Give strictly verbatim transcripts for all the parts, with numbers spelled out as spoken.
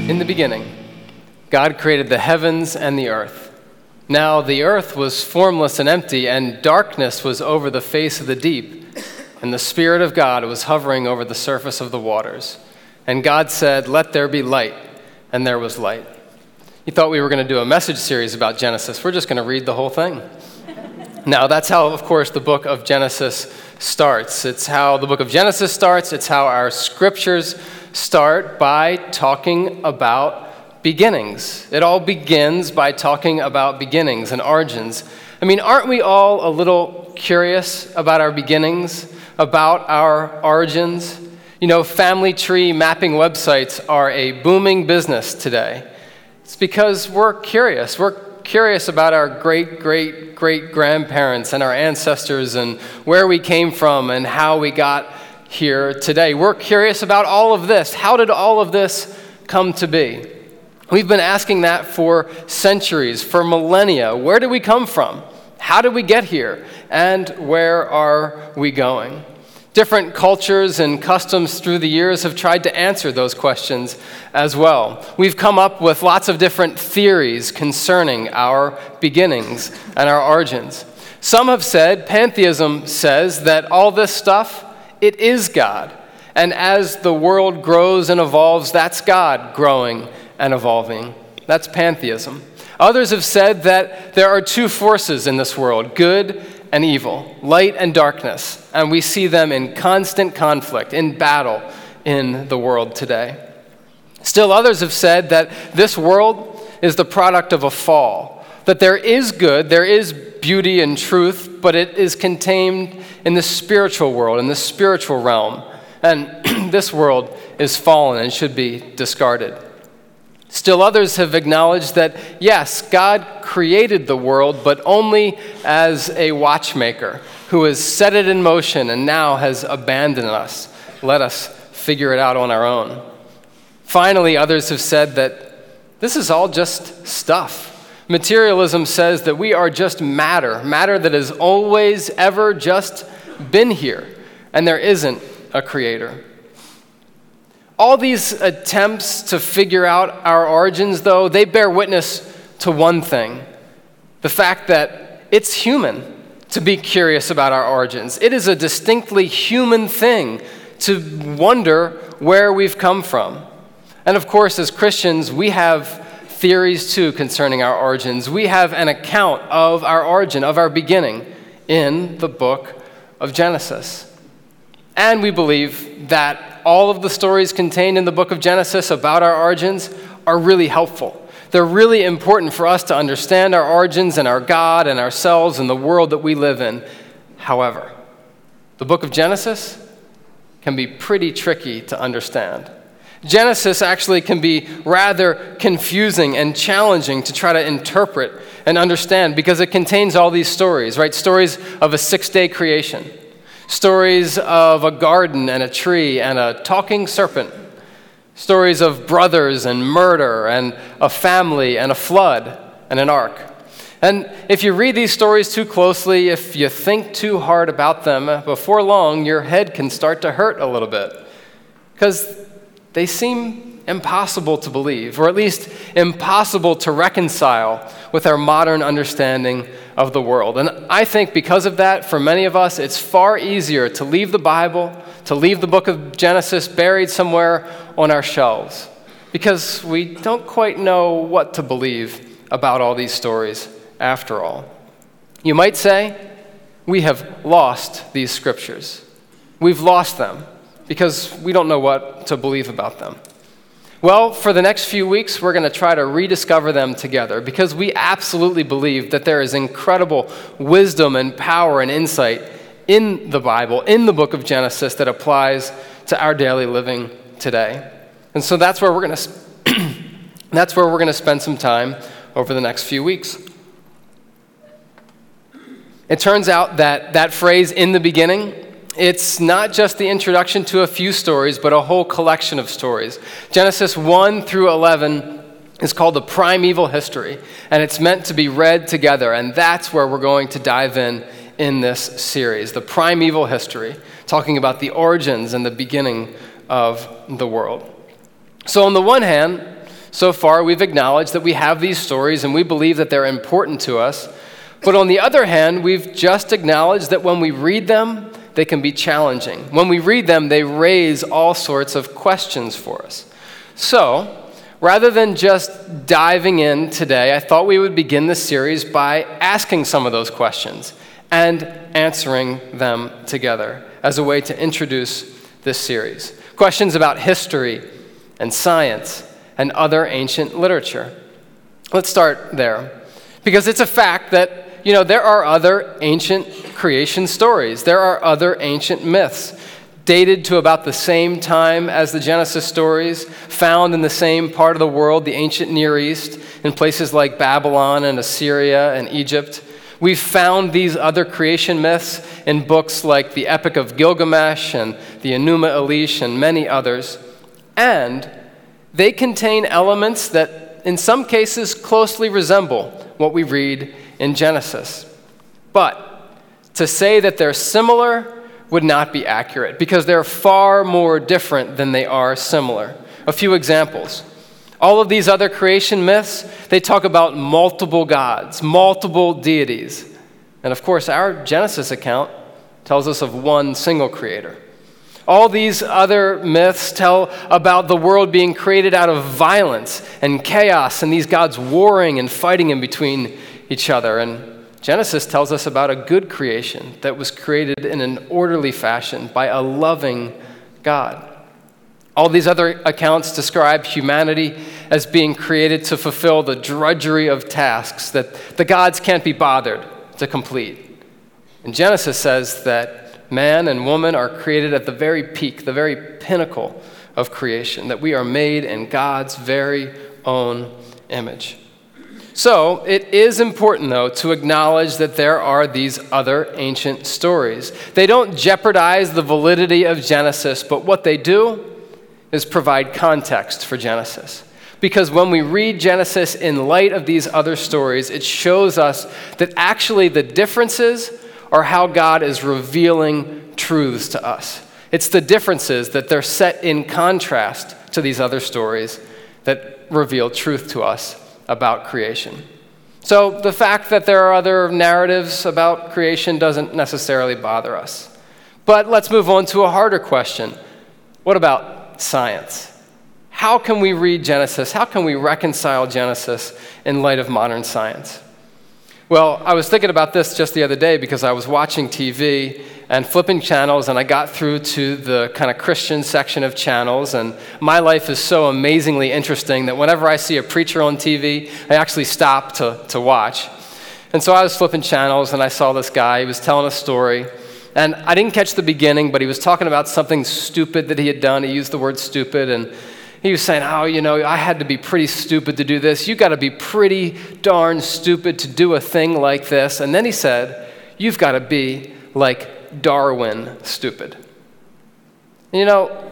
In the beginning, God created the heavens and the earth. Now the earth was formless and empty, and darkness was over the face of the deep, and the Spirit of God was hovering over the surface of the waters. And God said, "Let there be light," and there was light. You thought we were going to do a message series about Genesis. We're just going to read the whole thing. Now, that's how, of course, the book of Genesis starts. It's how the book of Genesis starts. It's how our scriptures start, by talking about beginnings. It all begins by talking about beginnings and origins. I mean, aren't we all a little curious about our beginnings, about our origins? You know, family tree mapping websites are a booming business today. It's because we're curious. We're curious about our great, great, great grandparents and our ancestors and where we came from and how we got here today. We're curious about all of this. How did all of this come to be? We've been asking that for centuries, for millennia. Where did we come from? How did we get here? And where are we going? Different cultures and customs through the years have tried to answer those questions as well. We've come up with lots of different theories concerning our beginnings and our origins. Some have said, pantheism says, that all this stuff, it is God. And as the world grows and evolves, that's God growing and evolving. That's pantheism. Others have said that there are two forces in this world, good and evil, light and darkness, and we see them in constant conflict, in battle in the world today. Still others have said that this world is the product of a fall, that there is good, there is beauty and truth, but it is contained in the spiritual world, in the spiritual realm, and this world is fallen and should be discarded. Still others have acknowledged that, yes, God created the world, but only as a watchmaker who has set it in motion and now has abandoned us. Let us figure it out on our own. Finally, others have said that this is all just stuff. Materialism says that we are just matter, matter that has always, ever just been here, and there isn't a creator. All these attempts to figure out our origins, though, they bear witness to one thing, the fact that it's human to be curious about our origins. It is a distinctly human thing to wonder where we've come from. And of course, as Christians, we have theories too concerning our origins. We have an account of our origin, of our beginning, in the book of Genesis. And we believe that all of the stories contained in the book of Genesis about our origins are really helpful. They're really important for us to understand our origins and our God and ourselves and the world that we live in. However, the book of Genesis can be pretty tricky to understand. Genesis actually can be rather confusing and challenging to try to interpret and understand because it contains all these stories, right? Stories of a six-day creation, stories of a garden and a tree and a talking serpent, stories of brothers and murder and a family and a flood and an ark. And if you read these stories too closely, if you think too hard about them, before long your head can start to hurt a little bit because they seem impossible to believe, or at least impossible to reconcile with our modern understanding of the world. And I think because of that, for many of us, it's far easier to leave the Bible, to leave the book of Genesis buried somewhere on our shelves, because we don't quite know what to believe about all these stories after all. You might say, we have lost these scriptures. We've lost them because we don't know what to believe about them. Well, for the next few weeks, we're going to try to rediscover them together because we absolutely believe that there is incredible wisdom and power and insight in the Bible, in the book of Genesis, that applies to our daily living today. And so that's where we're going to that's where we're going to spend some time over the next few weeks. It turns out that that phrase, "in the beginning," it's not just the introduction to a few stories, but a whole collection of stories. Genesis one through eleven is called the primeval history, and it's meant to be read together, and that's where we're going to dive in in this series, the primeval history, talking about the origins and the beginning of the world. So on the one hand, So far, we've acknowledged that we have these stories and we believe that they're important to us. But on the other hand, we've just acknowledged that when we read them, they can be challenging. When we read them, they raise all sorts of questions for us. So, rather than just diving in today, I thought we would begin this series by asking some of those questions and answering them together as a way to introduce this series. Questions about history and science and other ancient literature. Let's start there, because it's a fact that, you know, there are other ancient creation stories. There are other ancient myths dated to about the same time as the Genesis stories, found in the same part of the world, the ancient Near East, in places like Babylon and Assyria and Egypt. We've found these other creation myths in books like the Epic of Gilgamesh and the Enuma Elish and many others. And they contain elements that in some cases closely resemble what we read in Genesis. But to say that they're similar would not be accurate, because they're far more different than they are similar. A few examples. All of these other creation myths, they talk about multiple gods, multiple deities. And of course, our Genesis account tells us of one single creator. All these other myths tell about the world being created out of violence and chaos and these gods warring and fighting in between each other. And Genesis tells us about a good creation that was created in an orderly fashion by a loving God. All these other accounts describe humanity as being created to fulfill the drudgery of tasks that the gods can't be bothered to complete. And Genesis says that man and woman are created at the very peak, the very pinnacle of creation, that we are made in God's very own image. So it is important, though, to acknowledge that there are these other ancient stories. They don't jeopardize the validity of Genesis, but what they do is provide context for Genesis. Because when we read Genesis in light of these other stories, it shows us that actually the differences are how God is revealing truths to us. It's the differences that they're set in contrast to these other stories that reveal truth to us about creation. So the fact that there are other narratives about creation doesn't necessarily bother us. But let's move on to a harder question. What about science? How can we read Genesis? How can we reconcile Genesis in light of modern science? Well, I was thinking about this just the other day because I was watching T V and flipping channels, and I got through to the kind of Christian section of channels, and my life is so amazingly interesting that whenever I see a preacher on T V, I actually stop to, to watch. And so I was flipping channels, and I saw this guy. He was telling a story, and I didn't catch the beginning, but he was talking about something stupid that he had done. He used the word stupid, and he was saying, oh, you know, I had to be pretty stupid to do this. You got to be pretty darn stupid to do a thing like this. And then he said, you've got to be like Darwin stupid. You know,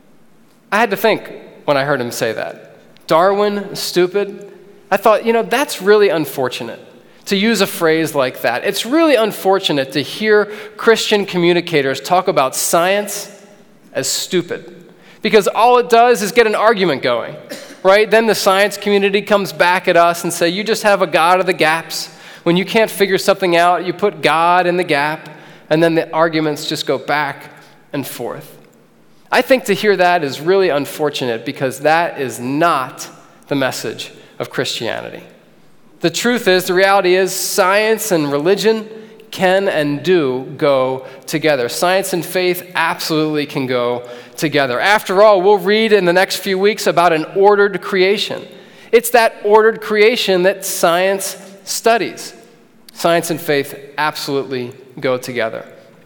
I had to think when I heard him say that. Darwin stupid? I thought, you know, that's really unfortunate to use a phrase like that. It's really unfortunate to hear Christian communicators talk about science as stupid. Because all it does is get an argument going, right? Then the science community comes back at us and say, you just have a God of the gaps. When you can't figure something out, you put God in the gap, and then the arguments just go back and forth. I think to hear that is really unfortunate because that is not the message of Christianity. The truth is, the reality is, science and religion can and do go together. Science and faith absolutely can go together. After all, we'll read in the next few weeks about an ordered creation. It's that ordered creation that science studies. Science and faith absolutely go together.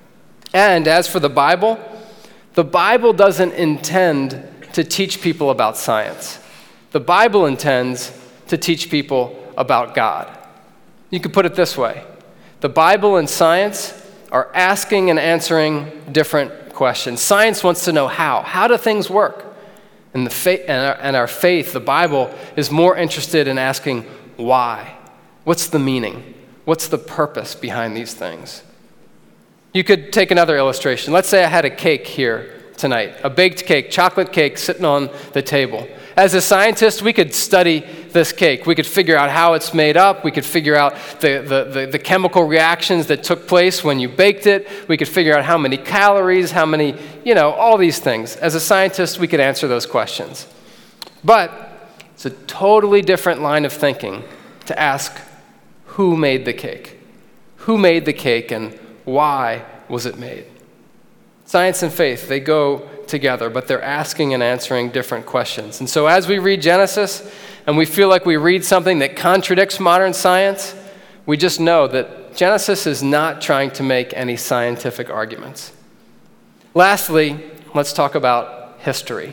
And as for the Bible, the Bible doesn't intend to teach people about science. The Bible intends to teach people about God. You could put it this way. The Bible and science are asking and answering different questions. Science wants to know how. How do things work? And, the fa- and, our, and our faith, the Bible, is more interested in asking why. What's the meaning? What's the purpose behind these things? You could take another illustration. Let's say I had a cake here tonight, a baked cake, chocolate cake sitting on the table. As a scientist, we could study this cake. We could figure out how it's made up. We could figure out the, the, the, the chemical reactions that took place when you baked it. We could figure out how many calories, how many, you know, all these things. As a scientist, we could answer those questions. But it's a totally different line of thinking to ask, who made the cake? Who made the cake and why was it made? Science and faith, they go together, but they're asking and answering different questions. And so as we read Genesis and we feel like we read something that contradicts modern science, we just know that Genesis is not trying to make any scientific arguments. Lastly, let's talk about history.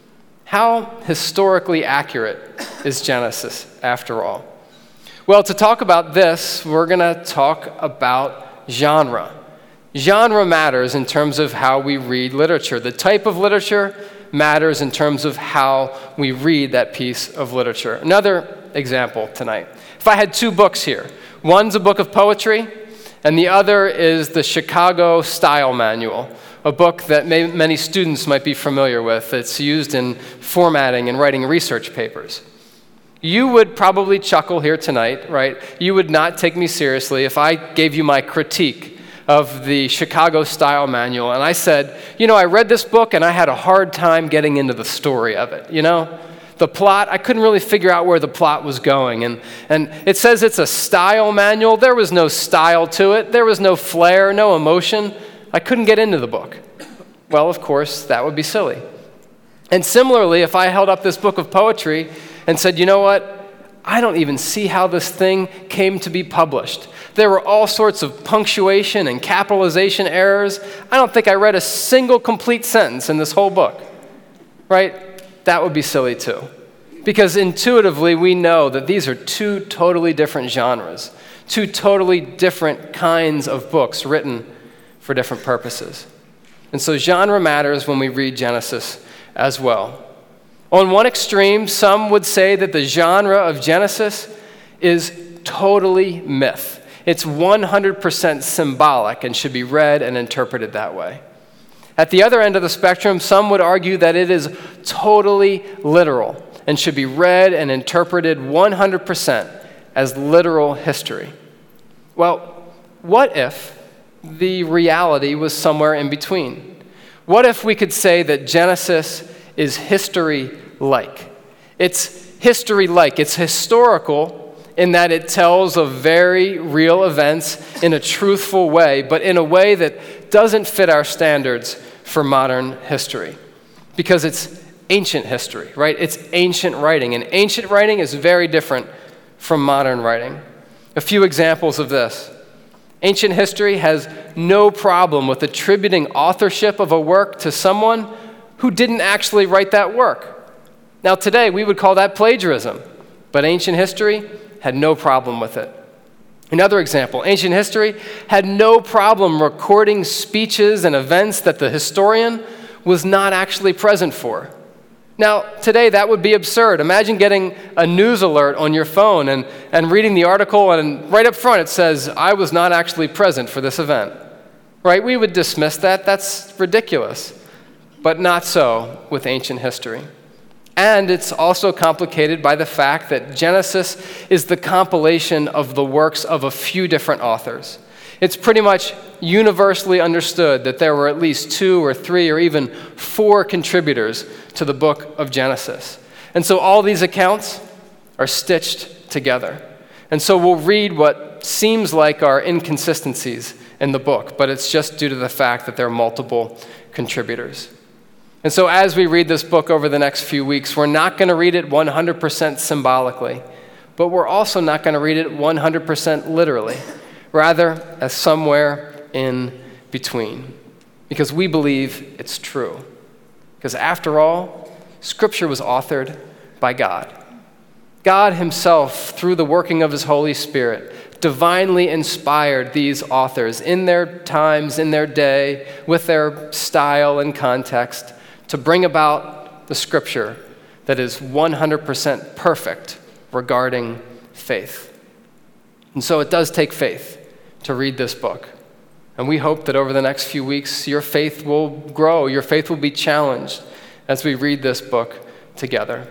How historically accurate is Genesis, after all? Well, to talk about this, we're going to talk about genre. Genre matters in terms of how we read literature. The type of literature matters in terms of how we read that piece of literature. Another example tonight. If I had two books here, one's a book of poetry, and the other is the Chicago Style Manual, a book that may, many students might be familiar with. It's used in formatting and writing research papers. You would probably chuckle here tonight, right? You would not take me seriously if I gave you my critique of the Chicago Style Manual, and I said, you know, I read this book and I had a hard time getting into the story of it, you know? The plot, I couldn't really figure out where the plot was going, and, and it says it's a style manual. There was no style to it. There was no flair, no emotion. I couldn't get into the book. Well, of course, that would be silly. And similarly, if I held up this book of poetry and said, you know what? I don't even see how this thing came to be published. There were all sorts of punctuation and capitalization errors. I don't think I read a single complete sentence in this whole book, right? That would be silly too. Because intuitively, we know that these are two totally different genres, two totally different kinds of books written for different purposes. And so genre matters when we read Genesis as well. On one extreme, some would say that the genre of Genesis is totally myth. It's one hundred percent symbolic and should be read and interpreted that way. At the other end of the spectrum, some would argue that it is totally literal and should be read and interpreted one hundred percent as literal history. Well, what if the reality was somewhere in between? What if we could say that Genesis is history-like? It's history-like. It's historical in that it tells of very real events in a truthful way, but in a way that doesn't fit our standards for modern history. Because it's ancient history, right? It's ancient writing, and ancient writing is very different from modern writing. A few examples of this. Ancient history has no problem with attributing authorship of a work to someone who didn't actually write that work. Now today, we would call that plagiarism, but ancient history had no problem with it. Another example, ancient history had no problem recording speeches and events that the historian was not actually present for. Now, today that would be absurd. Imagine getting a news alert on your phone and, and reading the article, and right up front it says, I was not actually present for this event. Right? We would dismiss that. That's ridiculous. But not so with ancient history. And it's also complicated by the fact that Genesis is the compilation of the works of a few different authors. It's pretty much universally understood that there were at least two or three or even four contributors to the book of Genesis. And so all these accounts are stitched together. And so we'll read what seems like are inconsistencies in the book, but it's just due to the fact that there are multiple contributors. And so as we read this book over the next few weeks, we're not going to read it one hundred percent symbolically, but we're also not going to read it one hundred percent literally, rather as somewhere in between, because we believe it's true. Because after all, Scripture was authored by God. God himself, through the working of his Holy Spirit, divinely inspired these authors in their times, in their day, with their style and context, to bring about the Scripture that is one hundred percent perfect regarding faith. And so it does take faith to read this book. And we hope that over the next few weeks, your faith will grow, your faith will be challenged as we read this book together.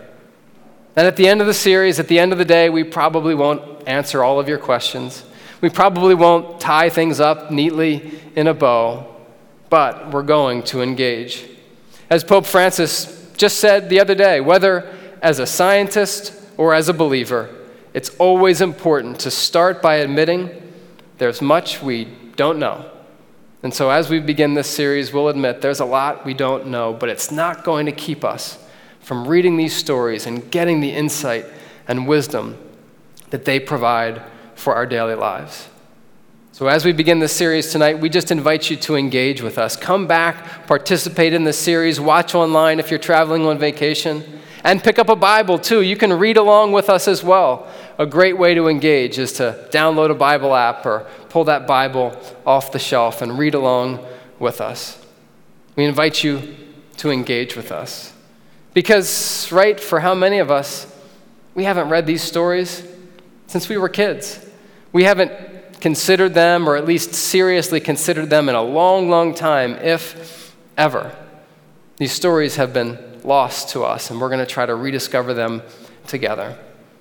And at the end of the series, at the end of the day, we probably won't answer all of your questions. We probably won't tie things up neatly in a bow, but we're going to engage. As Pope Francis just said the other day, whether as a scientist or as a believer, it's always important to start by admitting there's much we don't know. And so as we begin this series, we'll admit there's a lot we don't know, but it's not going to keep us from reading these stories and getting the insight and wisdom that they provide for our daily lives. So as we begin this series tonight, we just invite you to engage with us. Come back, participate in this series, watch online if you're traveling on vacation, and pick up a Bible too. You can read along with us as well. A great way to engage is to download a Bible app or pull that Bible off the shelf and read along with us. We invite you to engage with us. Because, right, for how many of us, we haven't read these stories since we were kids. We haven't considered them, or at least seriously considered them, in a long, long time, if ever. These stories have been lost to us, and we're going to try to rediscover them together.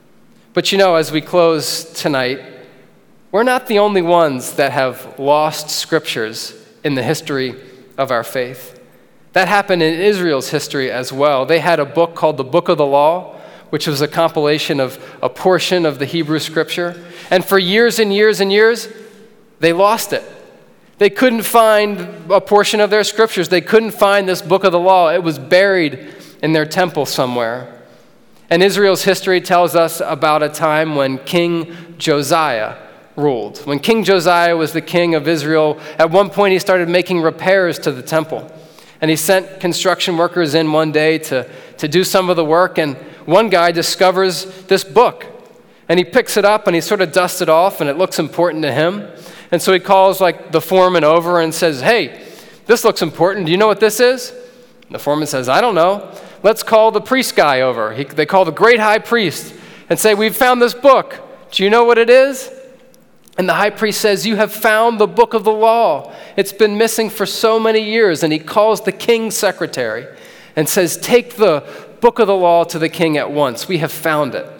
But you know, as we close tonight, we're not the only ones that have lost scriptures in the history of our faith. That happened in Israel's history as well. They had a book called the Book of the Law, which was a compilation of a portion of the Hebrew scripture. And for years and years and years, they lost it. They couldn't find a portion of their scriptures. They couldn't find this Book of the Law. It was buried in their temple somewhere. And Israel's history tells us about a time when King Josiah ruled. When King Josiah was the king of Israel, at one point he started making repairs to the temple. And he sent construction workers in one day to, to do some of the work, and one guy discovers this book. And he picks it up and he sort of dusts it off, and it looks important to him. And so he calls like the foreman over and says, "Hey, this looks important. Do you know what this is?" And the foreman says, "I don't know. Let's call the priest guy over." He, they call the great high priest and say, "We've found this book. Do you know what it is?" And the high priest says, "You have found the book of the law. It's been missing for so many years." And he calls the king's secretary and says, "Take the book of the law to the king at once. We have found it."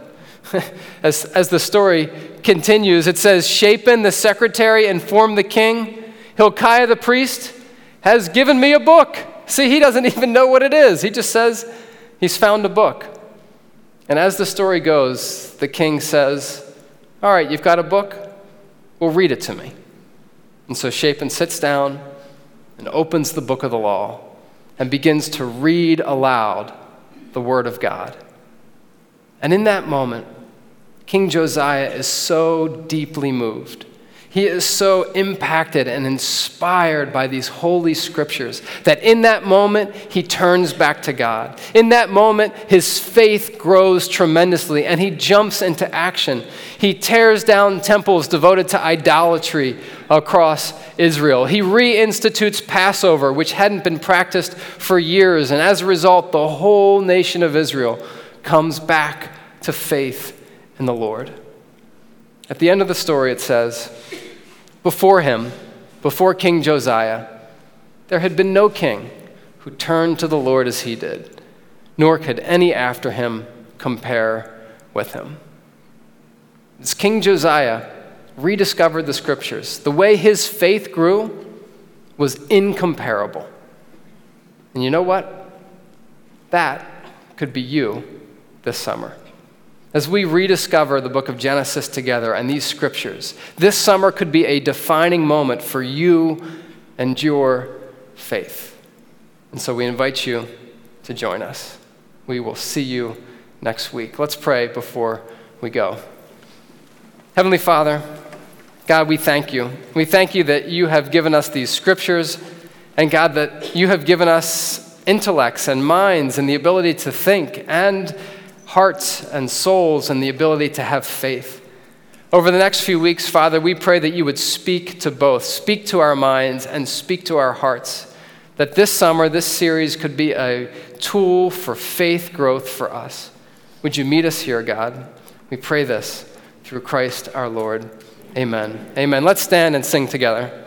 as, as the story continues, it says, "Shaphan, the secretary, informed the king, Hilkiah the priest has given me a book." See, he doesn't even know what it is. He just says he's found a book. And as the story goes, the king says, "All right, you've got a book? Well, read it to me." And so Shaphan sits down and opens the book of the law and begins to read aloud the word of God. And in that moment, King Josiah is so deeply moved. He is so impacted and inspired by these holy scriptures that in that moment, he turns back to God. In that moment, his faith grows tremendously and he jumps into action. He tears down temples devoted to idolatry across Israel. He reinstitutes Passover, which hadn't been practiced for years. And as a result, the whole nation of Israel comes back to faith in the Lord. At the end of the story, it says, before him, before King Josiah, there had been no king who turned to the Lord as he did, nor could any after him compare with him. As King Josiah rediscovered the scriptures, the way his faith grew was incomparable. And you know what? That could be you this summer. As we rediscover the book of Genesis together and these scriptures, this summer could be a defining moment for you and your faith. And so we invite you to join us. We will see you next week. Let's pray before we go. Heavenly Father, God, we thank you. We thank you that you have given us these scriptures, and God, that you have given us intellects and minds and the ability to think, and hearts and souls and the ability to have faith. Over the next few weeks, Father, we pray that you would speak to both, speak to our minds and speak to our hearts, that this summer, this series could be a tool for faith growth for us. Would you meet us here, God? We pray this through Christ our Lord. Amen. Amen. Let's stand and sing together.